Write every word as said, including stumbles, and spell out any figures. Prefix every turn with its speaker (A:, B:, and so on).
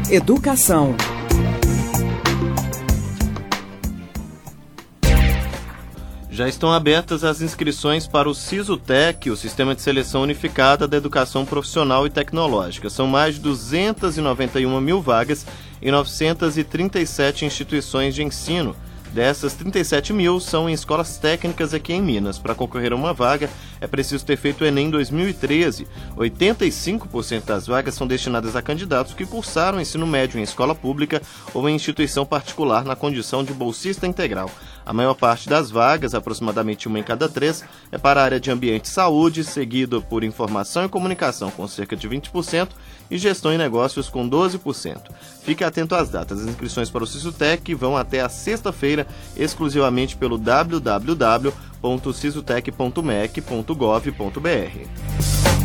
A: Educação.
B: Já estão abertas as inscrições para o SISUTEC, o Sistema de Seleção Unificada da Educação Profissional e Tecnológica. São mais de duzentas e noventa e uma mil vagas em novecentas e trinta e sete instituições de ensino. Dessas, trinta e sete mil são em escolas técnicas aqui em Minas. Para concorrer a uma vaga, é preciso ter feito o Enem dois mil e treze. oitenta e cinco por cento das vagas são destinadas a candidatos que cursaram ensino médio em escola pública ou em instituição particular na condição de bolsista integral. A maior parte das vagas, aproximadamente uma em cada três, é para a área de ambiente e saúde, seguido por informação e comunicação, com cerca de vinte por cento, e gestão e negócios, com doze por cento. Fique atento às datas. As inscrições para o SISUTEC vão até a sexta-feira, exclusivamente pelo w w w ponto sisutec ponto mec ponto gov ponto b r.